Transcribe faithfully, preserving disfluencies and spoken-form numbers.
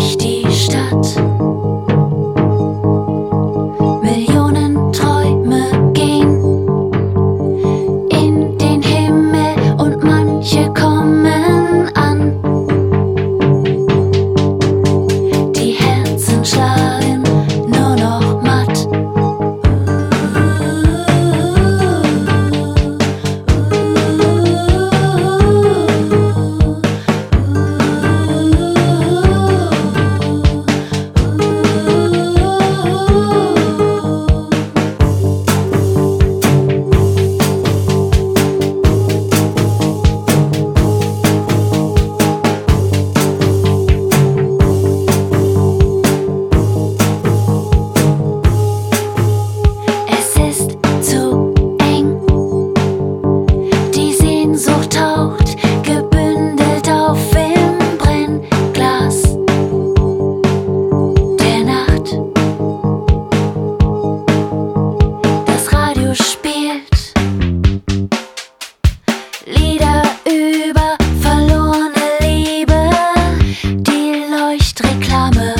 durch die Stadt. Millionen Träume gehen in den Himmel und manche kommen an. Die Herzen schlagen nur noch matt. Es ist zu eng. Die Sehnsucht taucht gebündelt auf im Brennglas der Nacht. Das Radio spielt Lieder über verlorene Liebe, die Leuchtreklame